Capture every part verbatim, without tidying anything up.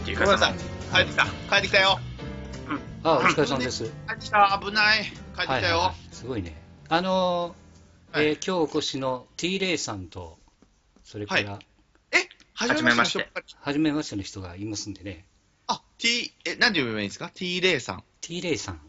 いう感じ。 ごめんなさい。帰ってきた。帰ってきたよ。 うん。 あ、お疲れ様です。 帰ってきた。危ない。帰ってきたよ。はいはいはい、 すごいね。あのーはい、えー、今日お越しの T レイさんと、それから、はい、 え、はじめまして。 はじめましての人がいますんでね。 あ、T、え、何て呼べばいいんですか？ T レイさん。 T レイさん。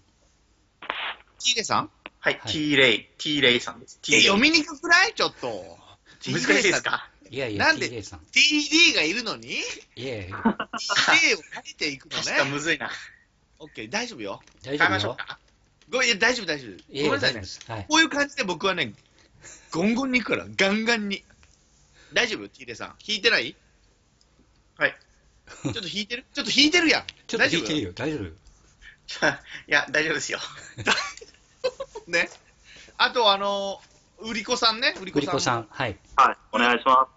T レイさん？ はい、はい、T レイ、T レイさんです。 え、読みにくくないちょっと。 難しいですか？ いやいや、 なんで T レイさん。 ティーディー がいるのにいやいや。 ティーディー を書いていくのね。 確かむずいな。 オッケー、大丈夫よ。 大丈夫よ。 ごめん、いや、大丈夫、大丈夫。 ごめんなさいね。はい、 こういう感じで僕はね、ゴンゴンに行くから、ガンガンに。大丈夫 ?T レイさん。弾いてない？ はい。 ちょっと弾いてる？ちょっと弾いてるやん。 ちょっと弾いてるよ。大丈夫よ。 いや、大丈夫ですよ。 ね。あと、あの、売り子さんね。売り子さん。 売り子さん。はい。 はい。お願いします。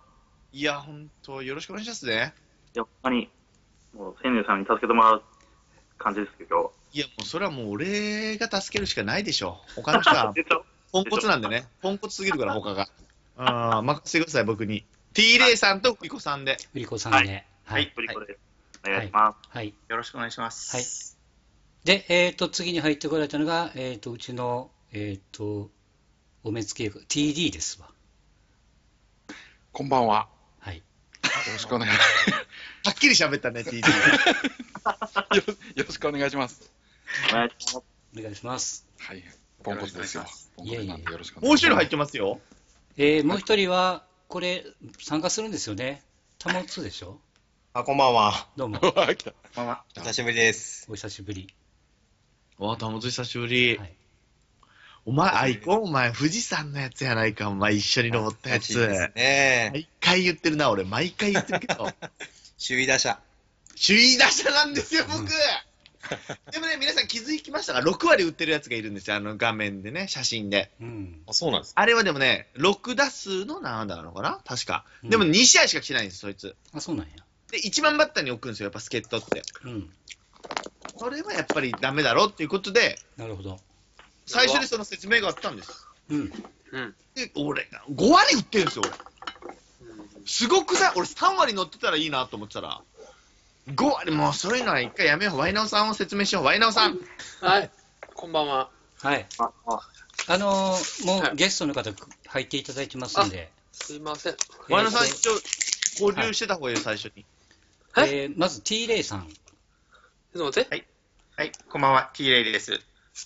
いや、ほんと、よろしくお願いしますね。 いや、ほんまに、もう、千年さんに助けてもらう感じですけど。 いや、もう、それはもう、俺が助けるしかないでしょ。他の人は、ポンコツなんでね。ポンコツすぎるから、他が。ああ、任せてください、僕に。T レイさんと売り子さんで。 売り子さんで。 はい。売り子です。お願いします。 はい。 よろしくお願いします。 はい。で、えっと、次に入ってこられたのが、えっと、うちの、えっと、お目付け ティーディー ですわ。 こんばんは。 はい。 よろしくお願いします。 はっきり喋ったね、ティーディーよ, よろしくお願いします。 お願いします。 お願いします。 はい。ポンコツですよ。 いやいや、よろしくお願いします。もう一人入ってますよ。 えー、もう一人は、これ、参加するんですよね。タモツでしょ？ あ、こんばんは。 どうも。 こんばんは。 お久しぶりです。 お久しぶり。 わあ、タモツ久しぶり。 はい、 お前、アイコン、お前、富士山のやつやないか、お前、一緒に登ったやつ。 ですね。 毎回言ってるな、俺。毎回言ってるけど。 首位打者。 首位打者なんですよ、僕。でもね、皆さん気づきましたか？ ろく 割打ってるやつがいるんですよ、あの画面でね、写真で。 うん、 あ、そうなんですか？あれはでもね、ろく打数の何打なのかな確か。でもに試合しか来てないんです、そいつ。 あ、そうなんや。 で、いちばんバッターに置くんですよ、やっぱ助っ人って。 うん。 それはやっぱりダメだろっていうことで、 なるほど。 最初にその説明があったんです。 うん。 で、俺、ご割打ってるんですよ、俺。すごくない？俺さん割乗ってたらいいなと思ってたら、ご割、もうそういうのは一回やめよう。ワイナオさんを説明しよう。ワイナオさん。 はい。こんばんは。 はい。あ、あのー、もう、はい、ゲストの方入っていただいてますんで。 すいません。 ワイナオさん一応交流してた方がいいよ、最初に。 はい、えー、まず T レイさん。 ちょっと待って。 はい。はい、こんばんは。T レイです。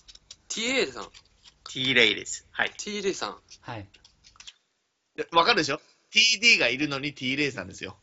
T レイさん。 T レイです。はい。 T レイさん。 はい。 わかるでしょ？ ティーディー がいるのに T レイさんですよ。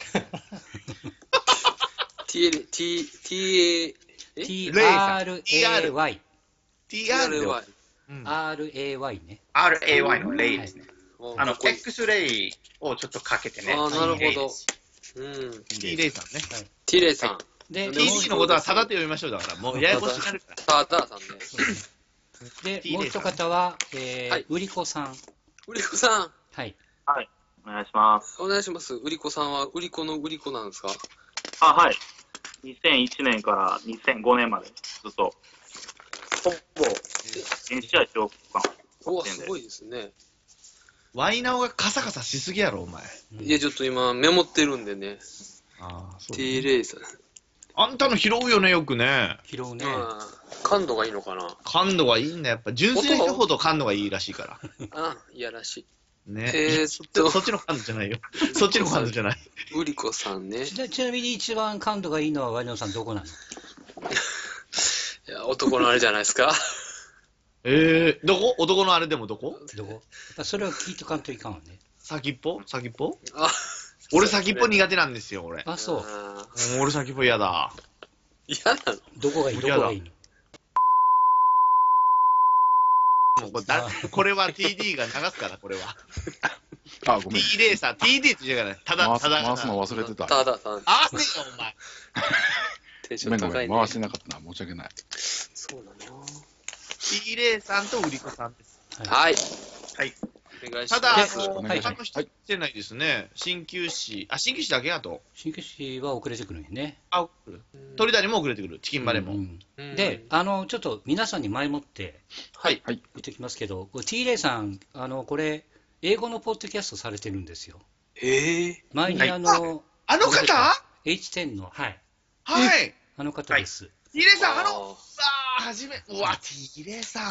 T、T、T、 T、アール、エーワイ。 T、アール、エーワイ。 アール、エーワイ ね。 アール、エーワイ のレイですね。あの、X レイをちょっとかけてね。 ああ、なるほど。 うん。T レイさんね。 T レイさん。 で、ティーディー のことはただって読みましょうだから、もうややこしくなるから。 たださんね。で、もう一方は、えー、売り子さん。 売り子さん。 はい。 はい。お願いします。 お願いします。売り子さんは、売り子の売り子なんですか？ あ、はい。にせんいちねんからにせんごねんまでずっと、ほぼ、全試合長期間。 おわ、すごいですね。 ワイナオがカサカサしすぎやろ、お前。 いや、ちょっと今、メモってるんでね。 ああ、そう。 T レイさん。 あんたの拾うよね、よくね。 拾うね。 感度がいいのかな？ 感度がいいんだ、やっぱ。純粋な人ほど感度がいいらしいから。 あ、いやらしい。 ねえー、そ, そっちの感度じゃないよ。そっちの感度じゃない。 うりこさんね。 ちな、ちなみに一番感度がいいのはワイナオさんどこなの？いや、男のあれじゃないですか。 えー、どこ？男のあれでもどこ？ どこ？それを聞いとかんといかんわね。 先っぽ？先っぽ？ あ、 俺先っぽ苦手なんですよ、俺。 あ、そう。 うん、俺先っぽ嫌だ。 嫌なの？ どこがいい？どこがいいの？ もうこれだこれは ティーディー が流すから、これは。 あ、ごめん。 T レーサー、ティーディー って言うから、ただ、ただ。 回すの忘れてた。 ただ、ただ。 あーねえよ、お前。 テンシごめんごめん、 ョン高いね。 回してなかったな。申し訳ない。 そうなの。 T レーさんと売り子さんです。 はい。 はい。 お願いします。 ただ、あの、 お願いします他の人来てないですね。鍼灸師。あ、鍼灸師だけやと。 鍼灸師は遅れてくるんよね。 あ、鳥谷も遅れてくる。チキンバレーも。 うんうん、で、あの、ちょっと皆さんに前もって、 はい。 言っておきますけど、T レイさん、あの、これ、英語のポッドキャストされてるんですよ。 へえ。 前にあの、 あの方エイチテン の、はい。 はい。 あの方です。 ティーレイさん、あの、 あああ、はじめ、うわ、ティーレイさん。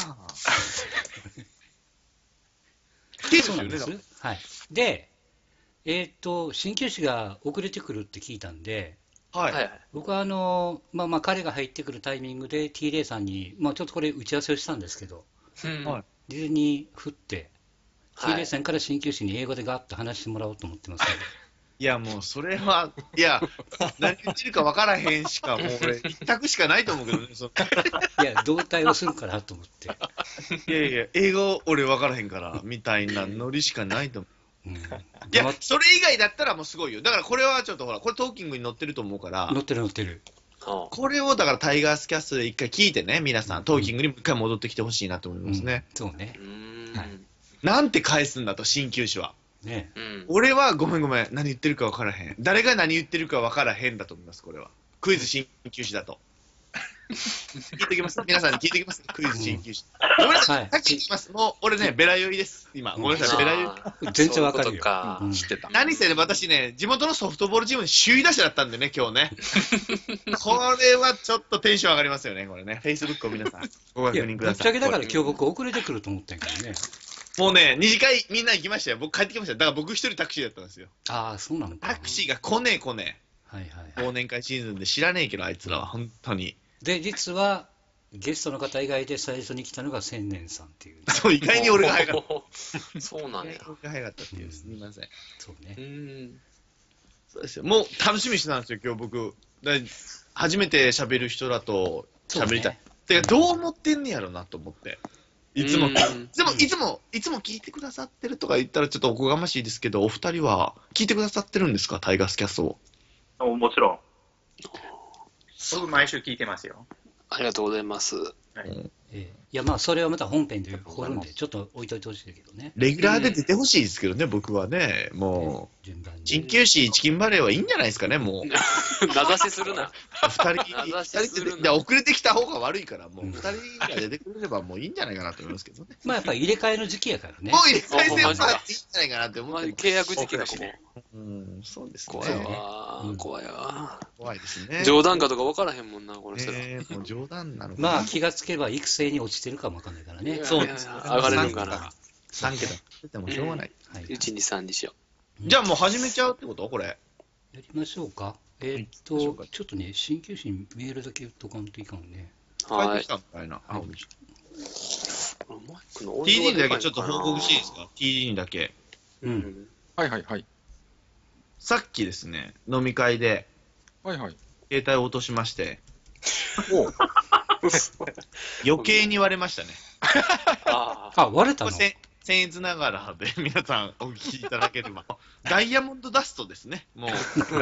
そうなんです。はい。で、えっと、鍼灸師が遅れてくるって聞いたんで、 はい。 はいはい。 僕はあの、まあまあ彼が入ってくるタイミングで ティーレイさんに、まあちょっとこれ打ち合わせをしたんですけど、 うんはい事前に振って、 はいティーレイさんから鍼灸師に英語でガッと話してもらおうと思ってますので、 いや、もう、それは、いや、何言ってるか分からへんしか、もう俺、一択しかないと思うけどね。そいや、動体をするからと思って。 いやいや、英語俺分からへんから、みたいなノリしかないと思う。 うん、 いや黙っ、 それ以外だったらもうすごいよ。だからこれはちょっとほら、これトーキングに載ってると思うから、 乗ってる乗ってる。 あこれをだからタイガースキャストで一回聞いてね、皆さん、トーキングにもう一回戻ってきてほしいなと思いますね。 うん、そうねう。ーん。 はいなんて返すんだと、鍼灸師は。 ねうん。 俺はごめんごめん、何言ってるか分からへん。誰が何言ってるか分からへんだと思います、これは。クイズ鍼灸師だと。聞いておきます。皆さんに聞いておきます。クイズ鍼灸師。ごめんなさい、 はいさっき言います。もう俺ね、ベラ酔いです。今。ごめんなさい、ベラ酔い。 あー全然わかるよそういうことかうん知ってた。 何せね、私ね、地元のソフトボールチームに首位打者だったんでね、今日ね。これはちょっとテンション上がりますよね、これね。Facebook を皆さん、ごいや、 確認ください。 ぶっちゃけだからこ今日僕遅れてくると思ったんやけどね。 れもうね、二次会みんな行きましたよ。僕帰ってきました。だから僕一人タクシーだったんですよ。 ああ、そうなのか。 タクシーが来ねえ来ねはいはいえ。 はい。 忘年会シーズンで知らねえけど、あいつらは、本当に。 で、実は、ゲストの方以外で最初に来たのが千年さんっていう。 そう、意外に俺が早かった。 た。そうなんや。 意外に俺が早かったっていう、すみません。 そううね。 ーん。 そうですよ。もう楽しみにしてたんですよ、今日僕。だ初めて喋る人らと喋りたい。てか、どう思ってんねやろなと思って。いつも、いうんつも、いつも、いつも聞いてくださってるとか言ったらちょっとおこがましいですけど、お二人は聞いてくださってるんですか、タイガースキャストを。 もちろん。 僕、毎週聞いてますよ。 ありがとうございます。 ええいや、まあ、それはまた本編で掘るんで、ちょっと置いといてほしいけどね。 レギュラーで出てほしいですけどね、僕はね。もう、 順番に。 鍼灸師チキンバレーはいいんじゃないですかね、もう。 名指しするな。 二人、 名指し二するな人で、で遅れてきた方が悪いから、もううん二人が出てくれればもういいんじゃないかなと思いますけどね。 まあ、やっぱり入れ替えの時期やからねも。う入れ替え戦あマジかはあっていいんじゃないかなって思まあってます。 契約時期だしね。 うん、そうです怖いね。 うんわ怖いわ怖いですね。 冗談かとか分からへんもんな、この人ら。 ねえもう冗談なのかな。 まあ、気がつけば育成に落ちてるかもわかんないからね。 そうですいや上がれるんかな。 さん桁出てもしょうがない。 はい。 いち、に、さんにしよじゃあもう始めちゃうってことこれ。 やりましょうか。えーっ行きましょうか、 とちょっとね、鍼灸師にメールだけ言っとかんといかんね。 う。はい帰ってき。たみたいな。あ、おみじマイクの音ティーディー にだ量がでかいのかなけちょっと報告していいですか ?ティーディー にだけ。 ううんん。 はいはいはい。 さっきですね、飲み会ではいはい。 携帯を落としまして、 おう余計に割れましたね。 ああ。 あ、割れたのこれせん僭越ながらで皆さんお聞きいただければ。ダイヤモンドダストですね。もう、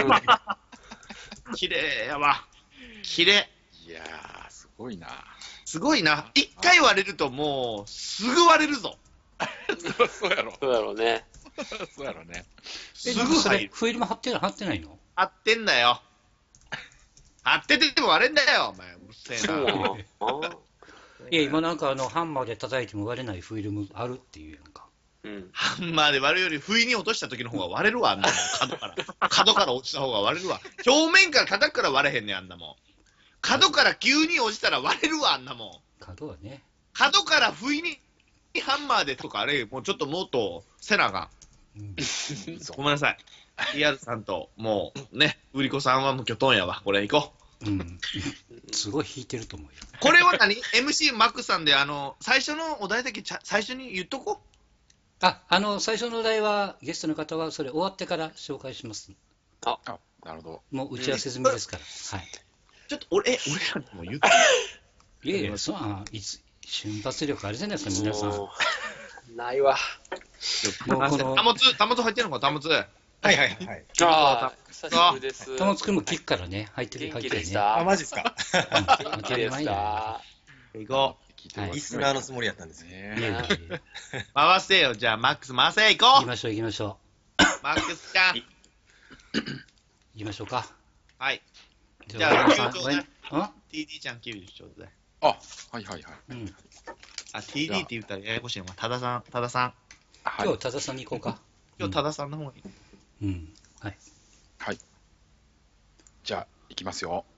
綺麗やわ。綺麗。 いやー、すごいな。 すごいな。一回割れるともう、すぐ割れるぞ。 そうやろ。 そうやろうね。 そうやろね。 すえ、 ぐ入る。 それフィルム貼ってる貼ってないの？ 貼ってんだよ。貼ってても割れんだよ、お前。うるせえそうなな。 のああいや、今なんかあの、ハンマーで叩いても割れないフィルムあるっていうやんか。 うん。 ハンマーで割るより不意に落とした時の方が割れるわ、あんなもん。角から。角から落ちた方が割れるわ。表面から叩くから割れへんねん、あんなもん。角から急に落ちたら割れるわ、あんなもん。 角はね。 角から不意にハンマーでとか、あれ、もうちょっともっとせなあかうんん。ごめんなさい。イーアール さんと、もうね、売り子さんはもうきょとんやわ。これ行こう。 うん。すごい弾いてると思うよ。 これは何 ?エムシー マックさんで、あの、最初のお題だけちゃ最初に言っとこう。 あ、あの、最初のお題は、ゲストの方はそれ終わってから紹介します。 あ、なるほど。 もう打ち合わせ済みですから。はい。 ちょっと俺、え、俺らにも言って。 いやいや、そうあいつ瞬発力あるじゃないですか、皆さん。ももうないわ。 うこの、 たもつ、たもつ入ってんのか、たもつ。 はいはいはいはい。 ああ、久しぶりです。 たもつくんも聞くからね、入ってる、 元気入ってるね。 あ、 でした。 マジっすか。 うん当元気でしたり前やた。 行こ聞いてますリスナーのつもりやったんですよ。 いやねいやいやう。回せよ、じゃあ、マックス回せ、行こう。 行きましょう、行きましょマックスちゃん。 う。行きましょうか。 はい。 じじゃあ皆さんキューちょうだいごめんんティーディー ちゃん、キューちょうだい。 あ、はいはいはい。 うん。 あ、ティーディー って言ったらややこしいのか。タダさん、タダさん。 はい今日、多田さんに行こうか。 今日、タダさんの方がいい。 うん。はい。 はい。じゃあ、いきますよ。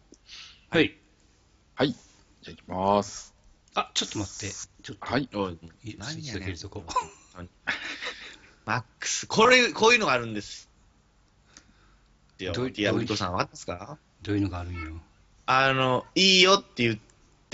はい。 はい。じゃあ行きます。 あ、ちょっと待って。ちょっと。 はい。 おい、 何やねん。とこマックス、これ、こういうのがあるんです。 どうディアブトさん、わかったですか？ どういうのがあるんよ。 あの、いいよって言って、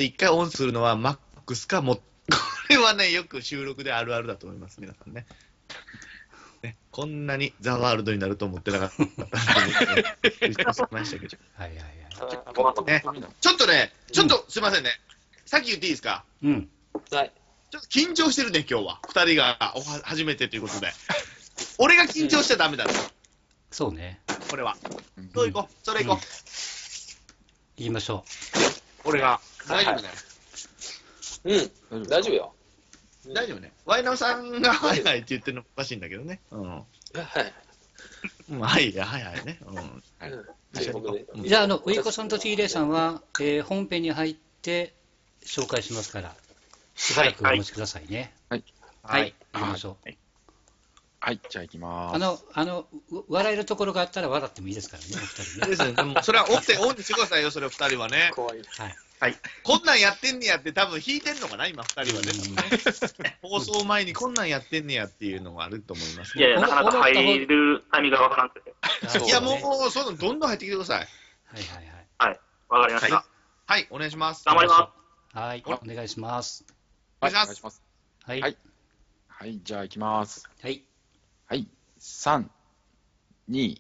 一回オンするのはマックスかも、これはね、よく収録であるあるだと思います、皆さんね。ね、こんなにザ・ワールドになると思ってなかったんで、びっくりしましたけど。 はいはいはい。 ね、ちょっとね、ちょっとすいませんね。さっき言っていいですか？ うん。 はい。 ちょっと緊張してるね、今日は。二人がおは初めてということで。俺が緊張しちゃダメだね。 そうね。 これは。そういこう、それいこう。 言いましょう。俺が。大丈夫ね。 うん、大丈夫よ。 大丈夫ね。ワイナオさんがはいはいって言ってるのおかしいんだけどね。うん。はい。はいはいはいね。うん。はい。 じゃあ、あの、ウイコさんと ティーレイさんは、えー、本編に入って紹介しますから、しばらくお待ちくださいね。 はい。 はい。行きましょう。 はい、じゃあ行きます。 あの、あの、笑えるところがあったら笑ってもいいですからね、お二人ね。 ですね。でもそれはオンってオンにしてくださいよ、それ二人はね。 怖い。 はい。 はい。こんなんやってんねやって多分引いてんのかな、今二人はね。放送前にこんなんやってんねやっていうのがあると思います、 ね。いやいや、なかなか入るタイミングが分からんくて。 いや、もう、そのどんどん入ってきてください。 はいはいはい。 はい。わかりました。 はい、お願いします。 頑張ります。 はい、お願いします。 お願いします。 はい。 はい。はい、じゃあ行きます。 はい。 はい。さん、に、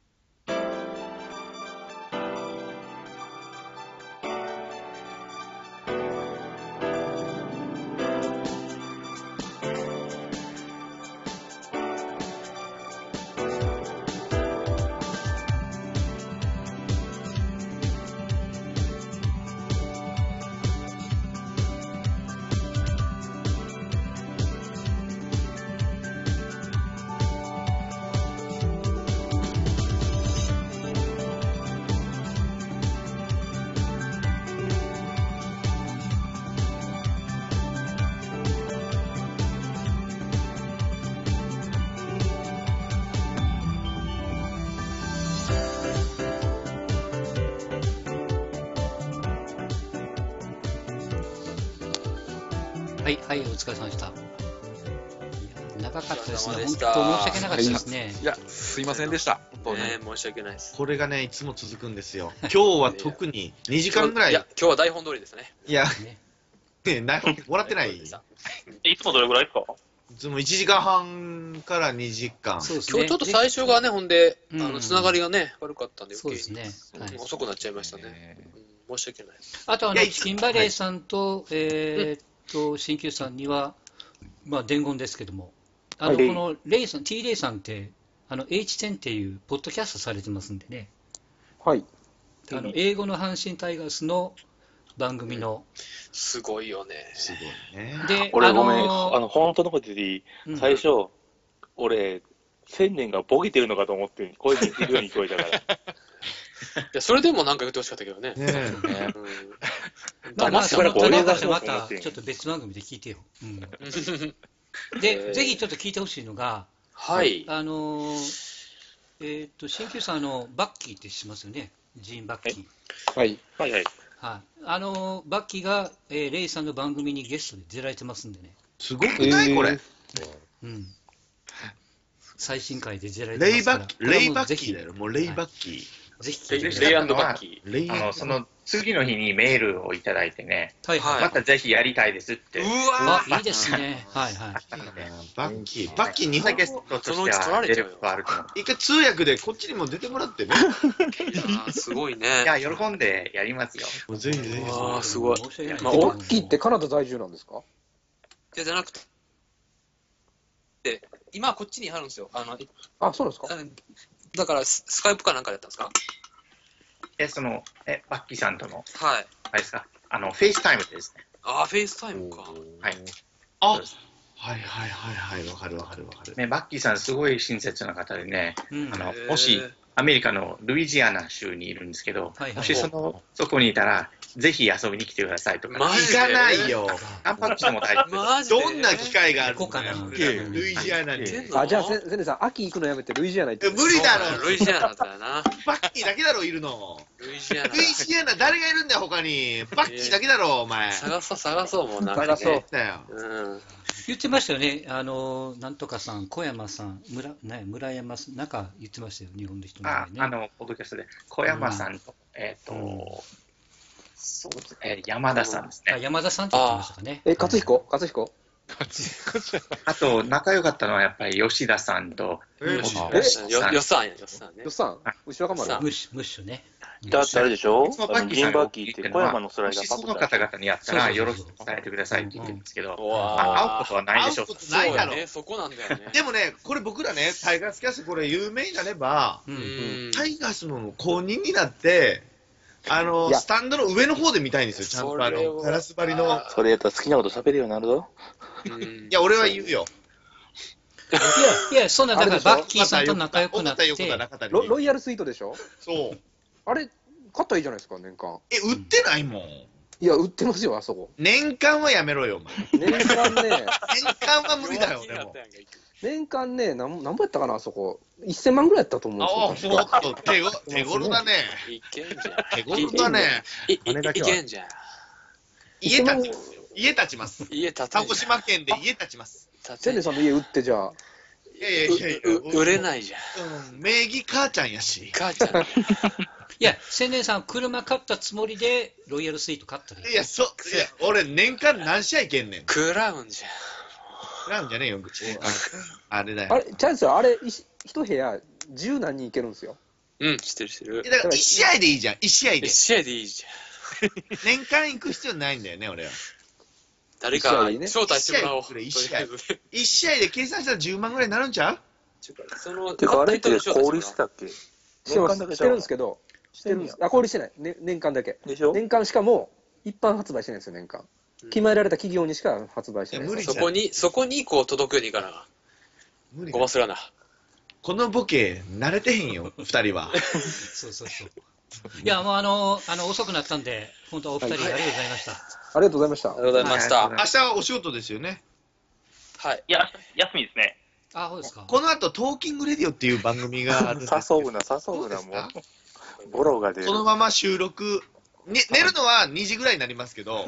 はい、はい、お疲れ様でした。長かったですね。本当申し訳なかったですね。 いや、すいませんでした。 本当ね、申し訳ないです。 これがね、いつも続くんですよ。今日は特ににじかんぐらい。 いや、今日は台本通りですね。 いや、ね、台本もらってない？いつもどれぐらいですか？ いつもいちじかんはんからにじかん。 そうですね。今日ちょっと最初がね、ほんで、あの、つながりがね、悪かったんで、 そうですね。 遅くなっちゃいましたね。申し訳ない。 あと、あの、チキンバレーさんと、えー、と鍼灸師さんには、まあ、伝言ですけども、あの、はい、このレイさん、T レイさんって、あの エイチテン っていうポッドキャストされてますんでね、 はい、 あの英語の阪神タイガースの番組の、 すごいよね。 すごいね。 で、俺、ごめん、あの本当のことでいい、うん、最初、俺、千年がボケてるのかと思って、声に似てるように聞こえたから。 いや、それでもなんか言ってほしかったけどね。 ねえ。 まあ、まあ、その種また、ちょっと別番組で聞いてよ。うん、で、ぜひちょっと聞いてほしいのが、 はい。 あのー、えっと、鍼灸師さん、あの、バッキーって知ってますよね。ジーン・バッキー。 はい。はいはい。 はい。あのー、バッキーが、えー、レイさんの番組にゲストで出られてますんでね。 すごくない、これ。 うん。最新回で出られてますから。 レイバッキーだよ。もうレイバッキー。 ぜひ聞いてください。 レイアンドバッキー。あの、その次の日にメールをいただいてね、 はいはい、 またぜひやりたいですって。 うわー、いいですね。はいはい。 バッキー、バッキー日本ゲストとしては出ることあると思う。 一回通訳でこっちにも出てもらってね。 すごいね。 いや、喜んでやりますよ。 ぜひぜひ。 ああ、すごい。 バッキーってカナダ在住なんですか？ いや、じゃなくて、今こっちにあるんですよ。あの、 あ、そうですか。 だからス、スカイプかなんかだったんですか？ え、その、え、バッキーさんとの、 はい。 あれですか、あの、フェイスタイムですね。 ああ、フェイスタイムか。 はい。 あ、はいはいはいはい、わかるわかるわかる。 ね、バッキーさんすごい親切な方でね、うん、あの、もし、 アメリカのルイジアナ州にいるんですけど、 はいはいもしそのそこにいたら、ぜひ遊びに来てくださいとか、 マジで行かないよ。 タンパク質も大事です。 マジでどんな機会があるんだよ行こうかな。 ルイジアナに。 行けんのあ、じゃあ、せゼネさん、秋行くのやめて、ルイジアナ行って。 無理だろ。 ルイジアナだよな。 バッキーだけだろ、いるの。 ルイジアナルイジアナ誰がいるんだよ、他に。バッキーだけだろ、お前。 探そう探そうもうなんか、ね、 探そう。 だよ。 うん。 言ってましたよね、あのなんとかさん、小山さん、村ね、村山さん、なんか言ってましたよ、日本の人のあ名前ね。 あの、ポッドキャストで、小山さんと、えっ、と、そうですね、えー山田さんですあね。 山田さんって言ってましたかね。 え、勝彦勝彦あと、仲良かったのはやっぱり吉田さんと、 え吉えよ、よさんや、よさんねよっ。さん後ろかまるさんムッシュ、ムッシュね。 だってあれでしょいつもあの、 バッキーさんが銀バッキーって小山のスライダもしそーパクったの方々に会ったら、 そうそうそうよろしく伝えてくださいって言ってるんですけど、 うわまあ、会うことはないでしょう会うことないだろそうよね、そこなんだよね。 でもね、これ僕らね、タイガースキャストこれ有名になれば、 う。 うんん。 タイガースの公認になって、あのい、やスタンドの上の方で見たいんですよ、ちゃんとあの、 それをガラス張りの。 それやったら好きなこと喋れるようになるぞ。 うんいや、俺は言うよ。 いや、いや、そんな、だからあれでしょバッキーさんと仲良くなって、 横田横田中谷ロロイヤルスイートでしょそう。 あれ、買ったらいいじゃないですか、年間。 え、売ってないもん。 いや、売ってますよ、あそこ。 年間はやめろよ、お前。 年間ね、 年間は無理だよ、でも。 年間ね、なんなんぼやったかな、あそこ。せんまんぐらいやったと思あうんですよあ、も確か。 っと手ご手頃だね。 いけんじゃん。 手頃だね。 い、い、いけんじゃん。 家建ち、家建ちます。 家建て鹿児島県で家建ちます。 ゼネさんの家売って、じゃあ、 いやいやいやいやうう売れないじゃん。 うん、名義母ちゃんやし。 母ちゃん。 いや、千年さん、車買ったつもりで、ロイヤルスイート買ったで。 いや、そ、いや、俺年間何試合けんねん。 クラウンじゃん。 なんじゃねえよ、口。ああれだよ。 あれ、チャンスよ、あれ、いし一部屋、十何人いけるんですよ。 うん、知ってる知ってるい。やだから一試合でいいじゃん、一試合で一。試合でいいじゃん。 年間行く必要ないんだよね、俺は。 誰か一試合ね招待してもらおう。 一試合一試合とりあえず一試合で計算したらじゅうまんぐらいになるんちゃう？ その、 てか、あれって勝った人に招待小売りしてたっけしてます、 年間だけしてるんですけど、してるんです。あ、小売りしてない。ね、年間だけ。 でしょ年間しかも、一般発売してないんですよ、年間。決められた企業にしか発売してないいや無理です。 そこに、そこにこう届くようにいかな。 無理だごますらな。 このボケ、慣れてへんよ、二人は。 そうそうそう。いや、もうあの、あの遅くなったんで、本当お二人ありがとうございました。 ありがとうございましたあり。がとうございました。 はい明日はお仕事ですよね。 はい。 いや、休みですね。 あ、そうですか。 この後、トーキングレディオっていう番組があるんですけど誘うな、誘うな、もう。ボロが出る。 そのまま収録、ね、寝るのはにじぐらいになりますけど、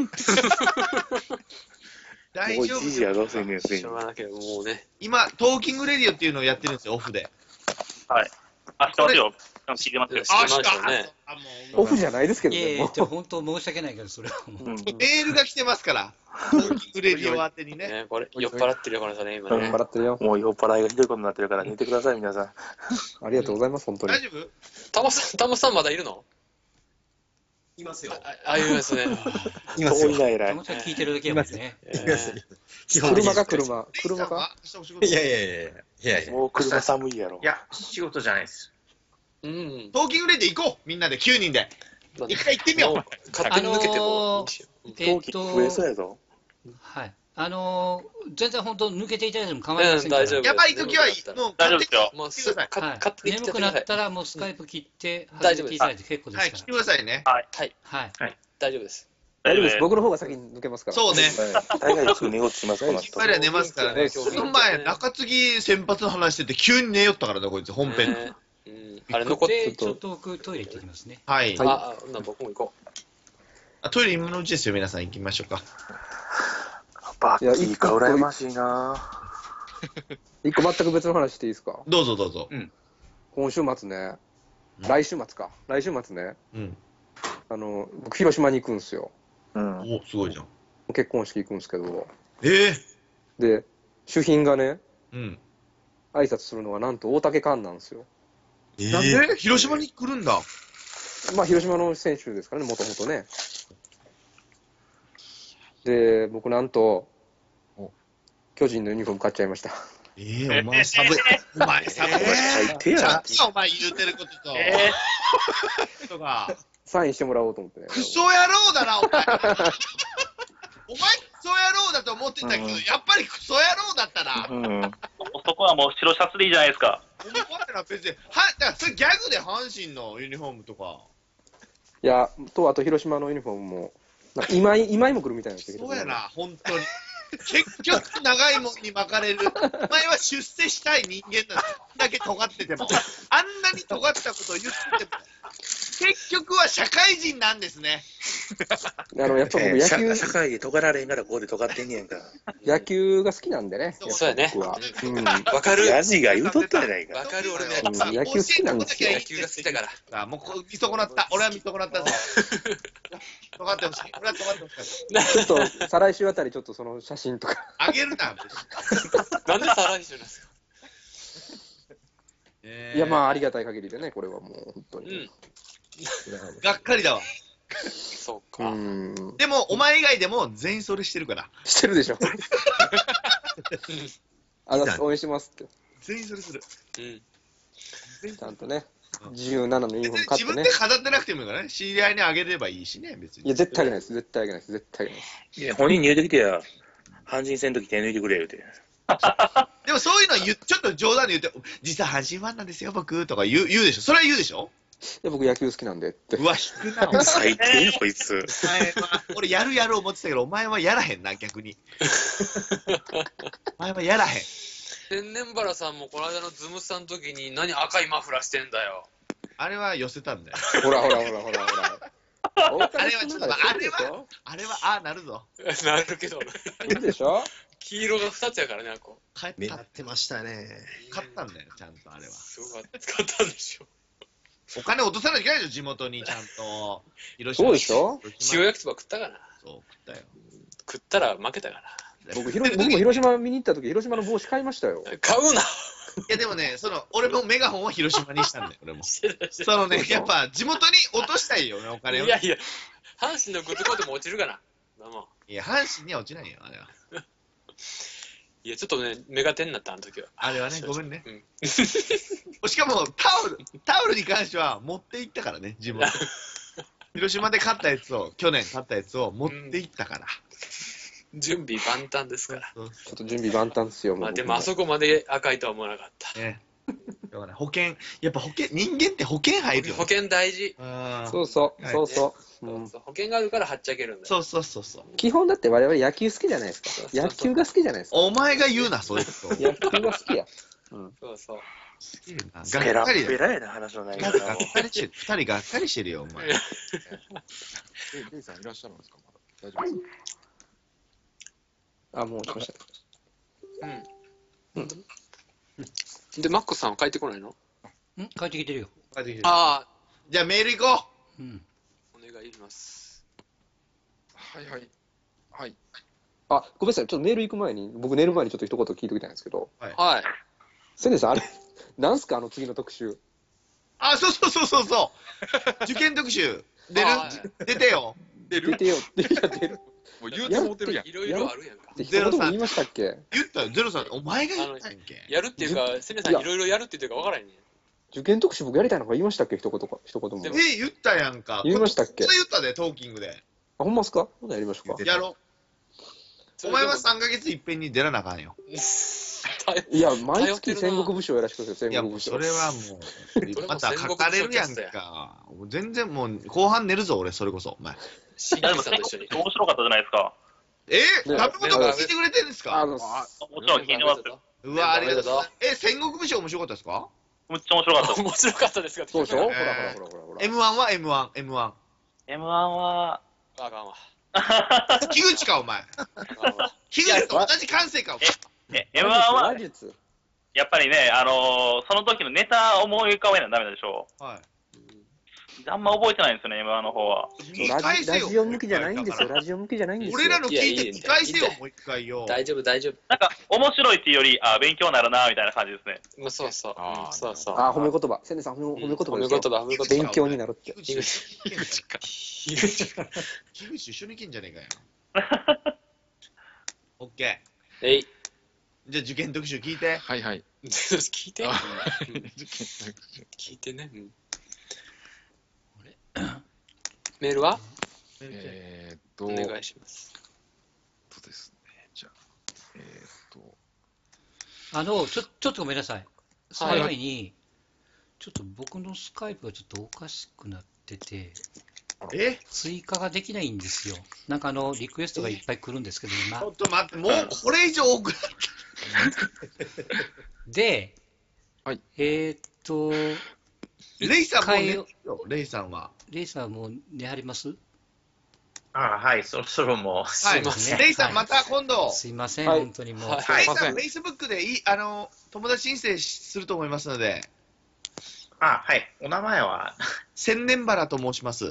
大もう丈夫いちじやろ、せんねん、せんしょうがなけど、もうね。 今、トーキングレディオっていうのをやってるんですよ、オフで。 はい。明日はよ、聞いてますよ。 知ってましたねあもうオフじゃないですけどね、 いやいや、 もじゃあ本当申し訳ないけど、それはもう。 うん。 メールが来てますから、トーキングレディオ宛てにね。 ね、これ、酔っ払ってるよ、この人ね、今う。 ね。 笑ってるよ。 もう酔っ払いがひどいことになってるから寝てください、皆さん。 ありがとうございます、本当に大。丈夫？ タモさん、タモさんまだいるのいますよ。 あ、あ、いますね。 いますよ。 遠いな、偉いたま。ちゃん聞いてるだけやもんね。 えいますよー。 基本的に車か、車。車か。 明日お仕事いやいやいやいやいやいや。 もう車寒いやろい。や、仕事じゃないです。 うん。 トーキングレディオ行こう、みんなできゅうにんで。一回行ってみよう。 もう勝手に抜けてもいいしよう。 えっ陶器増えそうと、 やぞ。 はい。あのー、全然本当抜けていただいても構いませんから。 うん大丈夫やばい時は、もう勝手に大丈夫ですよ。 もうす、 来てください。 かはい勝手に来眠くてください。 なったらもうスカイプ切って、 大丈夫です外れていただいて結構ではい、来てすから。 くださいね。 はい。 はい。 大丈夫です。 大丈夫です。 えー僕の方が先に抜けますから。 そうね。 大概すぐ寝ようとします、この人きっぱ。りは寝ますからね。 今日この前、中継ぎ先発の話してて、急に寝よったからね、こいつ、本編。 ねうん。あれ残って、 で、ちょっと僕トイレ行ってきますね。 はい。 はいあ、あ、な僕も行こあトイレ今のうちですよ、皆さん行きましょうか。 バッキーか、羨ましいな。 一個全く別の話していいですか。 どうぞどうぞ。 今週末ね、来週末か。来週末ね、 うん。 あの、僕、広島に行くんですよ。 うん。 お、すごいじゃん。 結婚式行くんですけど、 ええで、主賓がね、 うん。 挨拶するのがなんと大竹寛なんですよ。 なんで広島に来るんだ。 まあ、広島の選手ですからね、もともとね。で、僕なんとお、 巨人のユニフォーム買っちゃいました。 ええお前サブ、お前サブ、 最低やなちゃん。とお前言うてることと、 えとか、 サインしてもらおうと思ってね。 クソ野郎だな、お前。お前、クソ野郎だと思ってたけど、 うんやっぱりクソ野郎だったな。 うん。 ー、そこはもう白シャツでいいじゃないですか。 思わない別に。は、だからそれギャグで阪神のユニフォームとか。 いや、と、あと広島のユニフォームも、なんか今井、今井も来るみたいなんですけど。 そうやな、本当に。結局、長いもんに巻かれる。お前は出世したい人間だ。こんだけ尖ってても。あんなに尖ったことを言ってても。結局は社会人なんですね。 あの、やっぱ僕野球、 社会で尖られんからここで尖ってんねやんか。 野球が好きなんでね。 そうやね。 僕は。うん。 わかる。 ヤジが言うとったやないか。 わかる、俺もうん野球好きなんですよ。 野球が好きだから。 あもうこ見損なった。俺は見損なったぞ。尖ってほしい。俺は尖ってほしかった。 ちょっと、再来週あたりちょっとその写真とか。 あげるな。 なんで再来週なんですか。 いや、まあ、ありがたい限りでね、これはもう、本当に。 うん。 がっかりだわ。 そうか。 うん。 でも、お前以外でも全員それしてるから。 してるでしょ。あざっす応援してますって。 全員それする。 うん。 ちゃんとね、じゅうななのユニフォーム買ってね自分で。飾ってなくてもいいからね。知り合いにあげればいいしね、別に。 いや、絶対あげないです。絶対あげないです。絶対あげないです。 いや、本人に言うてきてや、阪神戦の時手抜いてくれ言うて。 でもそういうのは言うちょっと冗談で言って、実は阪神ファンなんですよ、僕とか言う言うでしょ。それは言うでしょ。 いや、僕野球好きなんでって。 うわ、引くな、お前最低よ、こいつ。 お前は俺やるやる思ってたけど、お前はやらへんな、逆に。お前はやらへん。 天然原さんもこの間のズムスタの時に何赤いマフラーしてんだよ。 あれは寄せたんだよ。 ほらほらほらほらほら。 あれはちょっと、あれは、あれは、ああ、なるぞ。 なるけど。 いいでしょ。 黄色がふたつやからね、あこ。 帰った。 ってましたね。 買ったんだよ、ちゃんとあれは。 すごい使ったんでしょ。 お金落とさないといけないでしょ、地元にちゃんと。広そうでしょ。 塩焼きそば食ったかな。 そう、食ったよ。 食ったら負けたかな。 僕、広僕も広島見に行った時、広島の帽子買いましたよ。 買うな。 いやでもね、その、俺もメガホンを広島にしたんだよ、俺も。そのね、やっぱ地元に落としたいよね、お金を。 いやいや、阪神のグッズコートも落ちるかな。どうも。 いや、阪神には落ちないよ、あれは。 いや、ちょっとね、メガテンになった、あの時は。 あれはね、ごめんね。 うん、 しかも、タオル、タオルに関しては持って行ったからね、地元。広島で買ったやつを、去年買ったやつを持って行ったから。 うん、準備万端ですから。 ちょっと準備万端ですよ、 まあ、でもあそこまで赤いとは思わなかった。 ね。だから保険、やっぱ保険、人間って保険入るよ。 保険大事。 そうそう、そうそう。 そうそう、保険があるからはっちゃけるんだよ。 そうそうそうそう。 基本だって我々野球好きじゃないですか。野球が好きじゃないですか。 お前が言うな、そういうこと。 野球が好きや。 うん、そうそう。 がっかりペラやな話の内容。 がっかりしてる。二人がっかりしてるよ、お前。 レイさんいらっしゃるんですか、まだ。大丈夫ですか。 あ、もう来ました。 うん。うん。で、マックスさんは帰ってこないの？ ん帰ってきてるよ。 帰ってきてる。 ああ。 じゃあメール行こう。うん。 お願いします。 はいはい。はい。 あ、ごめんなさい。ちょっとメール行く前に、僕寝る前にちょっと一言聞いておきたいんですけど。 はい。 はい。 千年さん、あれ、なんすかあの次の特集。 あ、そうそうそうそうそう。受験特集。出る出てよ。 出る出てよ。出る出る。 もう言うてもうてるやん。 いろいろあるやんか。 一言も言いましたっけ？ 言ったよ、ゼロさん。お前が言ったんけ。 やるっていうか、セネさんいろいろやるって言ってるか分からへんねん。 受験特集僕やりたいのか言いましたっけ？一言か、一言も。 え、言ったやんか。 言いましたっけ？ それ言ったで、トーキングで。 あ、ほんまっすか？ほなやりましょうか。 やろう。お前はさんかげついっぺんに出らなあかんよ。 いや、毎月戦国武将やらしてください、 いや、もうそれはもう、また書かれるやんか。全然もう、後半寝るぞ、俺、それこそ。お前。 いや、でも、面白かったじゃないですか。 えー、食べ物も聞いてくれてるんですか？ もちろん聞いてますよ。 うわ、ありがとうございます。え、戦国武将面白かったですか？ めっちゃ面白かった。 面白かったですか？ そうでしょ？ほらほらほらほらほら。 エムワン は エムワン、エムワン。 エムワン は、 あかんわ。 樋口か、お前。樋口と同じ感性か、お前。え、エムワン は、やっぱりね、あのー、その時のネタ思い浮かべないとダメでしょう。はい。あんま覚えてないんですよね、エムワン の方は。 ラジ、ラジオ向きじゃないんですよ、ラジオ向きじゃないんですよ。 俺らの聞いて見返せよ、もう一回よ。 大丈夫、大丈夫。 なんか、面白いっていうより、あ、勉強になるな、みたいな感じですね。 まあ、そうそう。そうそう。 あ、褒め言葉。千年さん、褒め言葉ですよ。 褒め言葉、褒め言葉。 勉強になるって。 樋口か。樋口か。樋口一緒に行けんじゃねえかよ。オッケー。えい。 じゃあ受験特集聞いて。 はいはい。 聞いて。聞いてね。メールはえーっと、 お願いします。 そうですね。じゃあ、えーっと。 あの、ちょ、ちょっとごめんなさい。 その前に、ちょっと僕のスカイプがちょっとおかしくなってて、 え追加ができないんですよ。なんかあの、リクエストがいっぱい来るんですけど、今。 ちょっと待って、もうこれ以上多くなった。 で、 はい、 えー、っと、 レイさんも寝よ、レイさんは。 レイさんはもう寝はります？ ああ、はい、そろそろもう。 はい、すいません。レイさん、また今度。 すいません、はい、本当にもう。 はい、レイさん、フェイスブックでいい、あの、友達申請すると思いますので。 あ、はい。お名前は千年原と申します。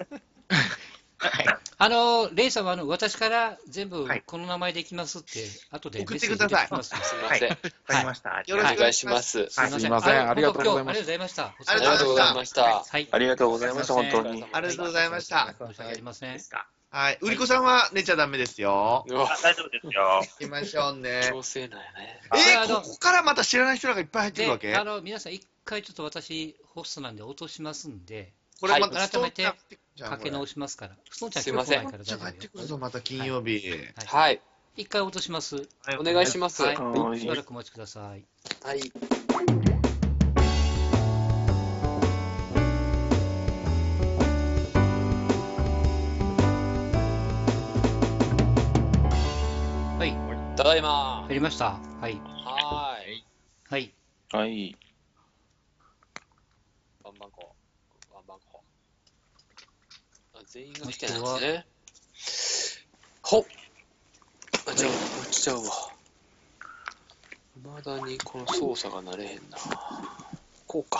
あの、レイさんはあの私から全部この名前でいきますって、後で送ってください。 すみません。 はい。わかりました。 よろしくお願いします。 すみません。 ありがとうございました。 ありがとうございました。 ありがとうございました。 はい。 ありがとうございました、本当に。 ありがとうございました。 申し訳ありません。 はい。売り子さんは寝ちゃダメですよ。 大丈夫ですよ。 行きましょうね。 強制なんやね。 えー、ここからまた知らない人らがいっぱい入ってくるわけ？ あの、皆さん一回ちょっと私、ホストなんで落としますんで、 これまた改めてかけ直しますから。ストーンちゃん今日来ないから大丈夫よ。 帰ってくるぞ、また金曜日。 はい。 一回落とします。 お願いします。 はい。しばらくお待ちください。 はい。 はい。 ただいま。 入りました。はい。 はーい。 はい。 はい。 バンバンコ。バンバンコ。あ、全員が来てないですね。ほっ。あ、じゃあ、落ちちゃうわ。まだにこの操作が慣れへんな。こうか。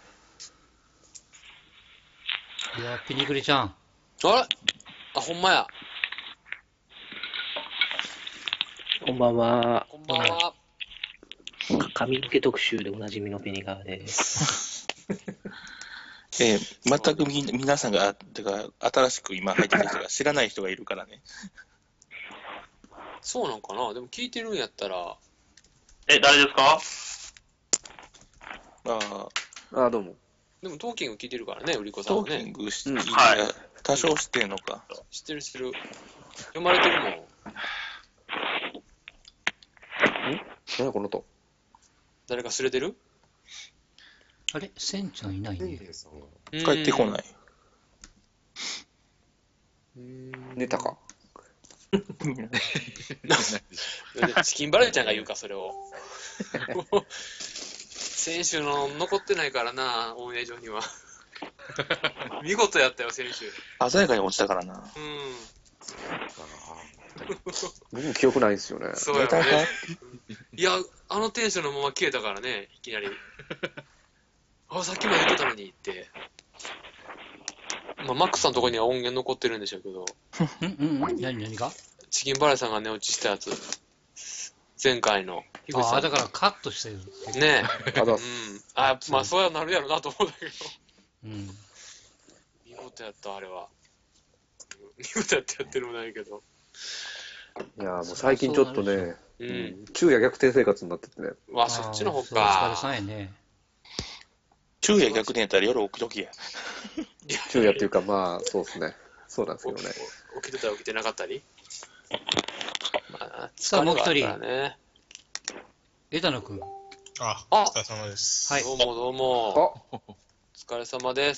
いや、ピニクリちゃん。 あれあ、ほんまや。 こんばんは。 こんばんは。 髪の毛特集でおなじみのペニガーです。 えー、全くみ皆さんが、てか、新しく今入ってきた人が知らない人がいるからね。 そうなんかな。でも聞いてるんやったら。 え、誰ですか？ ああ。あ、どうも。 でもトーキング聞いてるからね、売り子さんはね。 トーキングし、 うん、 はい。多少知ってんのか。 知ってる知ってる。読まれてるもん。ん？ 何やこの音。 誰かすれてる？ あれセンちゃんいないね。 帰ってこない。 寝たか。 チキンバレーちゃんが言うか、それを。先週の残ってないからな、オンエア上には。見事やったよ、先週。 鮮やかに落ちたからな。 うん。 僕も記憶ないんですよね。 そうやろね。いや、あのテンションのまま消えたからね、いきなり。あ、さっきまで言ってたのにって。まあ、マックさんのところには音源残ってるんでしょうけど。 うんうん、何何が？ チキンバレーさんが寝落ちしたやつ。前回の。 ああ、だからカットしてる。 ねえ。 あ、 うん。あ、まあ、そうやなるやろなと思うんだけど。 うん。 見事やった、あれは。見事やってやってるもないけど。 いや、もう最近ちょっとね、 うん、 昼夜逆転生活になっててね。 わ、そっちの方か。 お疲れさんやね。 昼夜逆転やったら夜起きときや。 昼夜っていうか、まあ、そうですね。そうなんですけどね。 起きてたり起きてなかったり。まあ、 さあ、もう一人。 ね、 枝野くん。 あ、お疲れ様です。 はい。どうもどうも。お疲れ様です。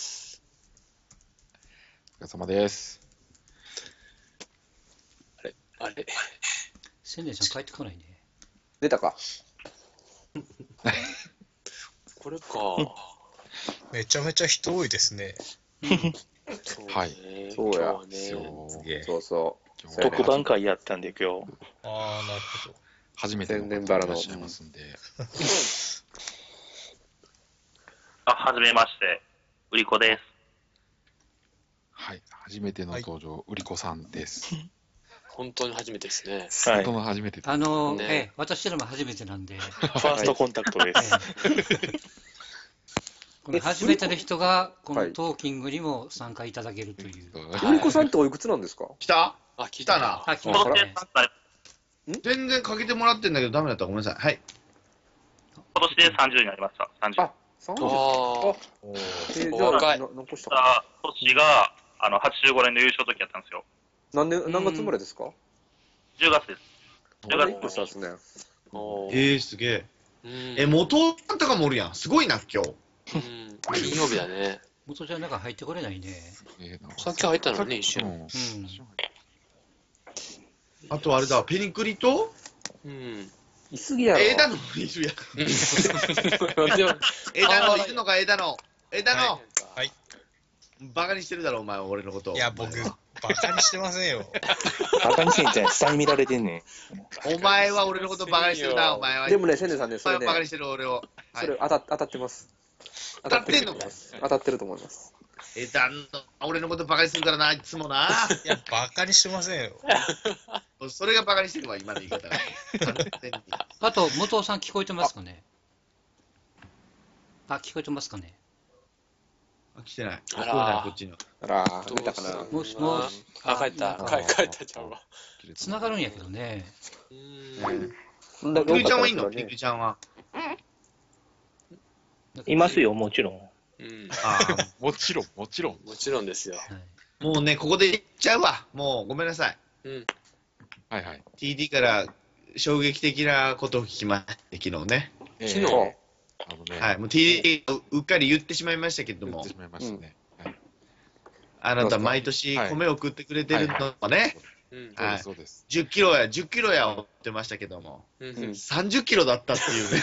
お疲れ様です。 あれ、あれ。 千年さん帰ってこないね。 出たか。 これか。 めちゃめちゃ人多いですね。 はい。 そうや。そうそう。 特番会やったんで今日。 ああ、なるほど。 初めての方いらっしゃいますんで。 あ、はじめまして。売り子です。 はい。初めての登場、売り子さんです。 本当に初めてですね。 本当の初めてです。 あの、ええ、私らも初めてなんで。ファーストコンタクトです。 この初めての人が、このトーキングにも参加いただけるという。 売り子さんっておいくつなんですか？ 来た？ あ、 来たな。 あ、来ましたね。 全然かけてもらってんだけどダメだったらごめんなさい。はい。 今年でさんじゅうになりました。さんじゅう。 あ、さんじゅう。 ああ、えー、じゃあ、 若い。 残したか。 年が、あの、はちじゅうごねんの優勝の時やったんですよ。 何年、何月生まれですか？ じゅうがつです。 じゅうがつ。いっこ下ですね。 えー、すげえ。 え、元さんとかもおるやん。すごいな、今日。 金曜日だね。 元ちゃんなんか入ってこれないね。 さっき入ったのね、一瞬。うん。 あとあれだ、ペニクリと、 うん。 いすぎやろ。 枝野もいるやん。枝野いるのか、枝野。枝野。 はい。 バカにしてるだろ、お前、俺のこと。 いや、僕、バカにしてませんよ。 バカにしてんじゃん。下に見られてんねん。お前は俺のことバカにしてるな、お前は。 でもね、千年さんね、それね。 バカにしてる俺を。 それ当た当たってます。 当たってんのか。 当たってると思います。 枝野、俺のことバカにするからな、いつもな。 いや、バカにしてませんよ。 それがバカにしてるわ、今の言い方が。 あと、元尾さん聞こえてますかね。あ、聞こえてますかね。 あ、来てない。 あら、 こっちの。 あら、出たかな。 もしもし。 あ、帰った。帰ったちゃうわ。 繋がるんやけどね。 うん。ピクちゃんはいいの？ピクちゃんは。 いますよ、もちろん。 うん。 ああ、もちろん、もちろん。 もちろんですよ。 もうね、ここで言っちゃうわ。もう、ごめんなさい。 うん。 はいはい。 ティーディー から衝撃的なことを聞きました、昨日ね。 昨日はい、もう ティーディー うっかり言ってしまいましたけども。 言ってしまいましたね。 あなた、毎年米を食ってくれてるのはね。 はい、そうです。 じゅっキロや、じゅっキロや思ってましたけども。さんじゅっキロだったっていうね。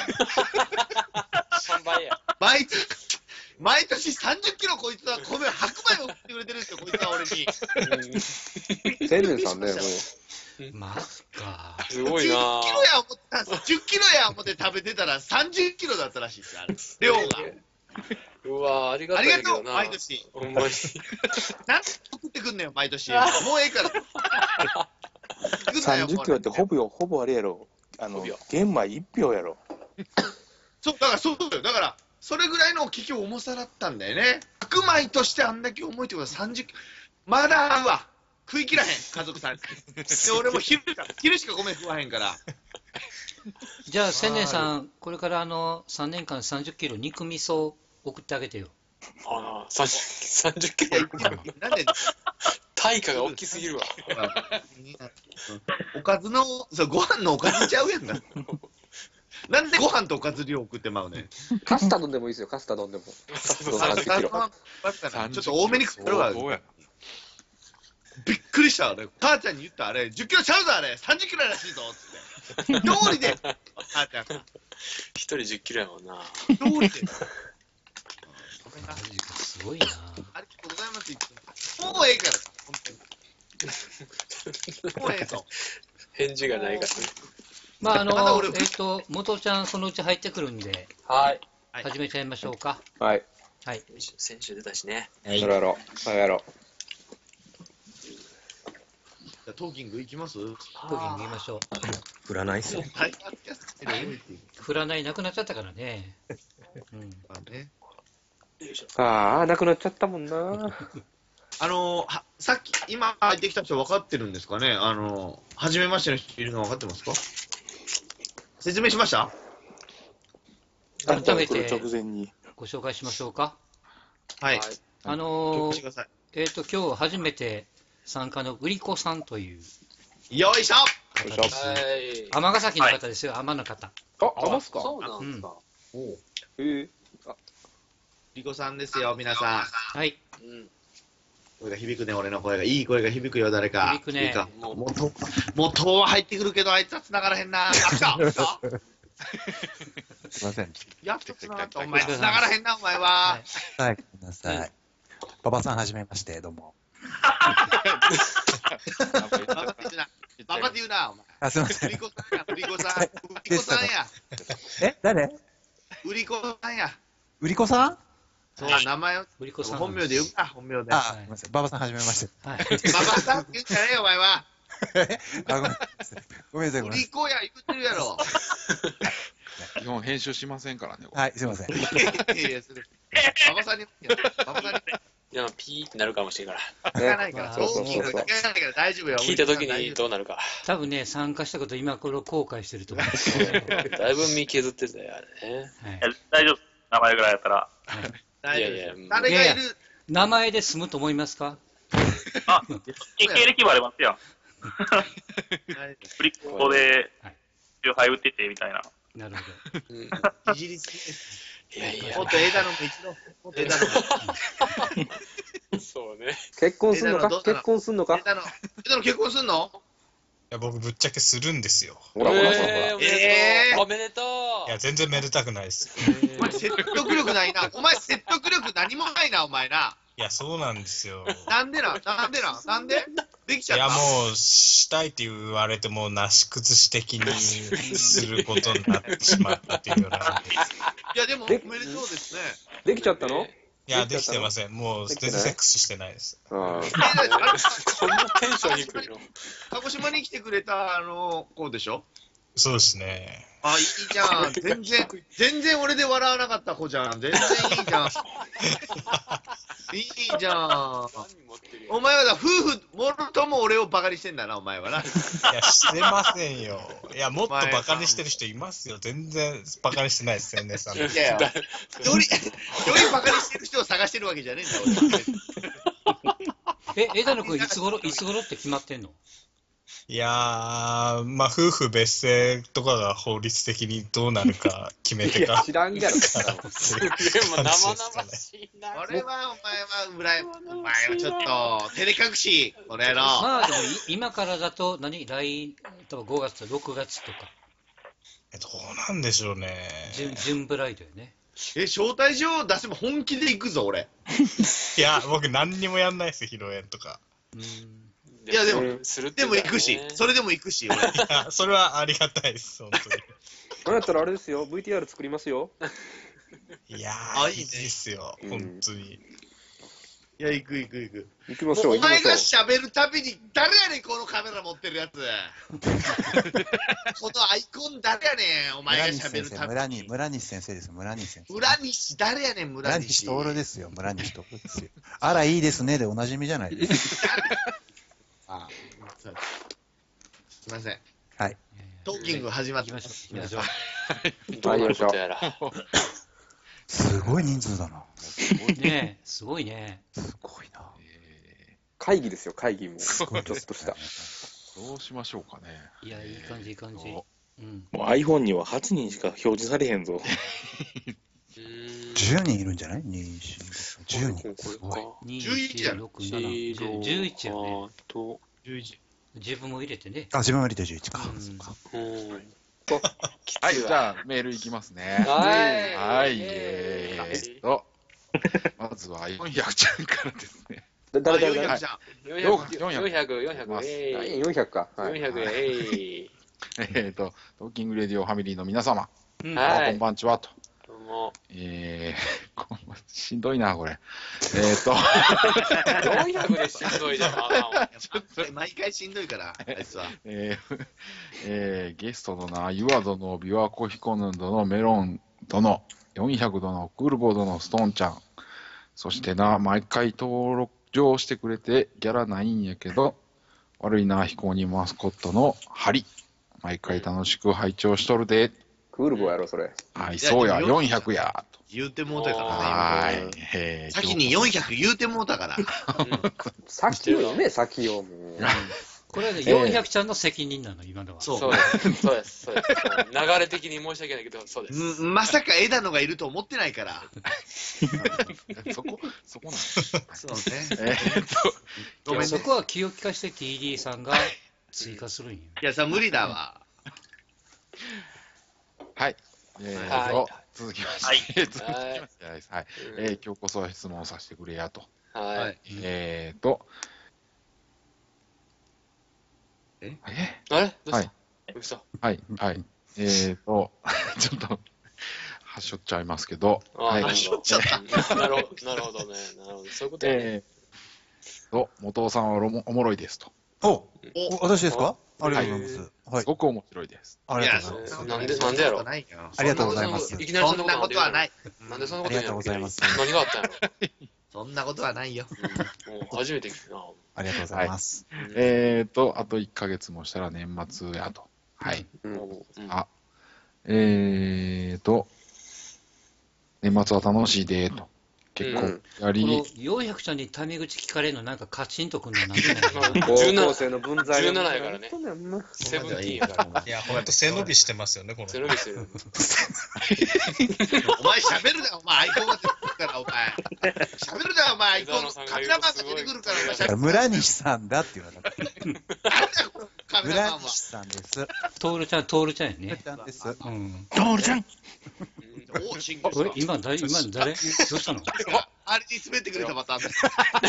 さんばいや。 毎年、毎年さんじゅっキロこいつは米を白米を食ってくれてるんですよ、こいつは俺に。 千年さんね、もう。 マジか。 すごいな。 じゅっキロや思った、じゅっキロや思って食べてたらさんじゅっキロだったらしいですよ、あれ。量が。 うわぁ、ありがたいけどな。 ありがとう、毎年。 ほんまに。 なんで送ってくんねんよ、毎年。もうええから。 さんじゅっキロってほぼよ、ほぼあれやろ。あの、玄米いっぴょうやろ。 そう、だからそうだよ。だから、それぐらいの結局重さだったんだよね。白米としてあんだけ重いってことはさんじゅっキロ。まだあるわ。食い切らへん、家族さん。で、俺も昼か、昼しか米食わへんから。 じゃあ、千年さん、これからあの、さんねんかんさんじゅっキロ肉味噌送ってあげてよ。 ああ、さんじゅっキロ。 なんで対価が大きすぎるわ。 おかずの、そう、ご飯のおかずちゃうやんな。なんでご飯とおかず量送ってまうねん。 カスタ丼でもいいですよ、カスタ丼でも。 さんじゅっキロ。ちょっと多めに食ってるわ。びっくりした、俺。母ちゃんに言った、あれ、じゅっキロちゃうぞ、あれ。さんじゅっキロらしいぞ、つって。通りで。母ちゃん。 一人じゅっキロやもんな。 通りで。 すごいな。 ありがとうございます。もうええから、本当に。もうええぞ。 返事がないからね。 まあ、あの、えっと、元ちゃん、そのうち入ってくるんで。 はい。 始めちゃいましょうか。 はい。 はい。 先週出たしね。 やろうやろう。はい、やろう。 じゃトーキングいきます？トーキングいきましょう。 振らないっすよ。 振らないなくなっちゃったからね。 うん。まあね。 ああ、なくなっちゃったもんな。 あのー、さっき、今入ってきた人分かってるんですかね？あのー、初めましての人いるの分かってますか？説明しました？ 改めて直前にご紹介しましょうか。 はい。 あのー、えっと、今日初めて参加の売り子さんという。 よいしょ尼崎の方ですよ、尼の方。 あ、尼っすか？ そうなんですか。 おお。へえ。 売り子さんですよ、皆さん。 はい。 声が響くね、俺の声が。いい声が響くよ、誰か。 響くね。 もう、もう、もう、遠は入ってくるけど、あいつは繋がらへんな。あった来たすいません。 やっと繋がった。お前、繋がらへんな、お前は。 はい、ごめんなさい。馬場さん、はじめまして、どうも。 馬場って言うな。馬場って言うな、お前。 あ、すいません。 売り子さんや、売り子さん。売り子さんや。 え、誰？ 売り子さんや。 売り子さん？ そう、名前を、本名で言うか、本名で。 あ、すみません。馬場さん、はじめまして。 馬場さんって言うんじゃねえよ、お前は。 あ、ごめんなさい。ごめんなさい。 売り子や、言ってるやろ。 基本編集しませんからね。 はい、すみません。 いやいや、する。馬場さんに、馬場さんに。 いや、ピーってなるかもしれんから。 聞かないから、そうそうそう。聞かないから大丈夫よ。 聞いたときにどうなるか。 多分ね、参加したこと今頃後悔してると思う。 だいぶ身削ってたよ、あれね。 大丈夫、名前ぐらいやったら。 いやいや、 誰がいる名前で済むと思いますか？ あ、経歴もありますよ。フリッコで、周杯打っててみたいな。 なるほど。いじりすぎです。 いやいや。 もっと枝野も一度、もっと枝野も。 そうね。 結婚すんのか結婚すんのか枝野、枝野結婚すんの？ いや、僕ぶっちゃけするんですよ。 ほらほらほらほら。 えー、おめでとう。 いや、全然めでたくないです。 お前説得力ないな。お前説得力何もないな、お前な。 いや、そうなんですよ。 なんでな、なんでな、なんでできちゃった。 いや、もう、したいって言われても、なし崩し的にすることになってしまったっていうような。 いや、でも、おめでとうですね。 できちゃったの？ いや、できてません。もう、全然セックスしてないです。 こんなテンション低いの。 鹿児島に来てくれた、あの、子でしょ？ そうですね。 あ、いいじゃん。全然、全然俺で笑わなかった子じゃん。全然いいじゃん。いいじゃん。お前はだ、夫婦もろとも俺をバカにしてんだな、お前はな。いや、してませんよ。いや、もっとバカにしてる人いますよ。全然バカにしてないです、千年さん。いやいや、より、よりバカにしてる人を探してるわけじゃねえんだ、 俺。え、枝野君、いつ頃、いつ頃って決まってんの？ いやー、まあ、夫婦別姓とかが法律的にどうなるか決めてか。 知らんがろ。 でも生々しいな。 俺は、お前は、うらや、お前はちょっと、照れ隠し、俺の。 まあ、でも、今からだと、何来、多分ごがつ、ろくがつとか。 え、どうなんでしょうね。 準、準ブライドよね。 え、招待状出せば本気で行くぞ、俺。 いや、僕何にもやんないです、披露宴とか。 うん。 いや、でも、でも行くし、それでも行くし、俺。いや、それはありがたいです、本当に。 これやったらあれですよ、ブイティーアール 作りますよ。 いやー、いいですよ、本当に。 いや、行く行く行く。 行きましょう。 お前が喋るたびに、誰やねん、このカメラ持ってるやつ。このアイコン誰やねん、お前が喋るたびに。 村西先生です、村西先生。 村西、誰やねん、村西。 村西徹ですよ、村西徹ですよ。あら、いいですね、でおなじみじゃないですか。 ああ、すみません。 はい。 トーキング始まってましょう。行きましょう。 どういうことやら。 すごい人数だな。 ねえ、すごいね。 すごいな。 会議ですよ、会議も。ちょっとした。 どうしましょうかね。 いや、いい感じ、いい感じ。 もう iPhone にははちにんしか表示されへんぞ。 じゅうにんいるんじゃない？に、よん、じゅうにん。すごい。 じゅういちやろ。じゅういちやね。 じゅういち。 自分も入れてね。 あ、自分も入れてじゅういちか。 はい、じゃあメールいきますね。 はい。 はい、えーっと、まずはよんひゃくちゃんからですね。 誰誰誰よんひゃくちゃん。 よんひゃく、よんひゃく、よんひゃく、えい。 よんひゃくか。 よんひゃく、えい。 えーっと、トーキングレディオファミリーの皆様、 はい。 こんばんちはと。 どうも。 えー、こんばんしんどいな、これ。えーっと、 よんひゃくでしんどいじゃん、あかん。 毎回しんどいから、あいつは。 えーえー、ゲストのな、ユア殿、琵琶湖彦殿、メロン殿、よんひゃく殿、クールボー殿、ストーンちゃん、そしてな、毎回登録上してくれてギャラないんやけど、悪いな、非公認マスコットのハリ。毎回楽しく拝聴しとるで。 クールボーやろ、それ。 はい、そうや、よんひゃくや。 言うてもうたからね。 はい。えー、 先によんひゃく言うてもうたから。 先を読め、先を。もうこれはね、よんひゃくちゃんの責任なの、今のは。 そうです。そうです。そうです。流れ的に申し訳ないけど、そうです。 まさか枝野がいると思ってないから。 そこ、そこなんそうね。 えーっと、 ごめんね。そこは気を利かして ティーディー さんが追加するんよ。 いや、さ、無理だわ。 はい。えーと、続きまして、続きまして、はい。えー、今日こそ質問させてくれやと。 はい。 えーと、 ええあれどうした？ はい。 嘘。 はい、はい。えーと、ちょっと、はしょっちゃいますけど、はい。 はしょっちゃった。なるほど、なるほどね。なるほど。そういうことね。 えーと、元尾さんはおもおもろいですと。 お私ですか？ありがとうございます。はい。 すごく面白いです。 ありがとうございます。 なんで、なんでやろ？ ありがとうございます。 いきなりそんなことはない。 なんでそんなこと言うの？ ありがとうございます。 何があったんやろ？ そんなことはないよ。 もう初めて聞くな。 ありがとうございます。 えーと、あといっかげつもしたら年末やと。はい。あ、えーと、年末は楽しいでと。 結構やり、 このよんひゃくちゃんにタメ口聞かれるのなんかカチンとくんのなんて高校生の分際じゅうななやからね。セブンティーンやから。 いや、ほんと背伸びしてますよね、この。 背伸びしてる。 お前喋るな、お前アイコンが出てくるから、お前。喋るな、お前アイコン。カメラマンが出てくるから、お前喋る。 村西さんだって言われた。 カメラマンは。 村西さんです。 トールちゃん、トールちゃんやね。 トールちゃんです。 うん。 トールちゃんお、シングル。 今、誰今誰どうしたのあれに滑ってくれたパターンだ。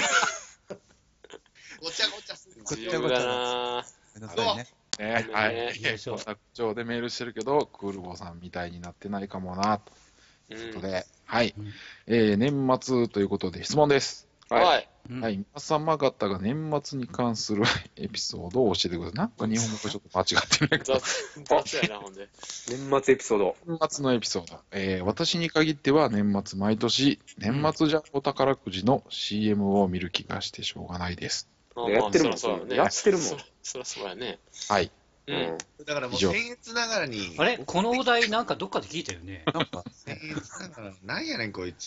ごちゃごちゃする。 ごちゃごちゃなごめんなさいね。 ね、はい。コンタクトでメールしてるけど、クールボーさんみたいになってないかもな、ということで、はい。えー、年末ということで質問です。 はい。 はい。皆様方が年末に関するエピソードを教えてください。なんか日本語がちょっと間違ってないけど。 雑やな、ほんで。 年末エピソード。 年末のエピソード。えー、私に限っては年末毎年、年末ジャンボ宝くじの シーエム を見る気がしてしょうがないです。 やってるもん、 そうやってるもん。 そりゃそうやね。 はい。 うん。 だからもう、僭越ながらに。 あれこのお題なんかどっかで聞いたよね。 なんか、 僭越ながら、なんやねん、こいつ。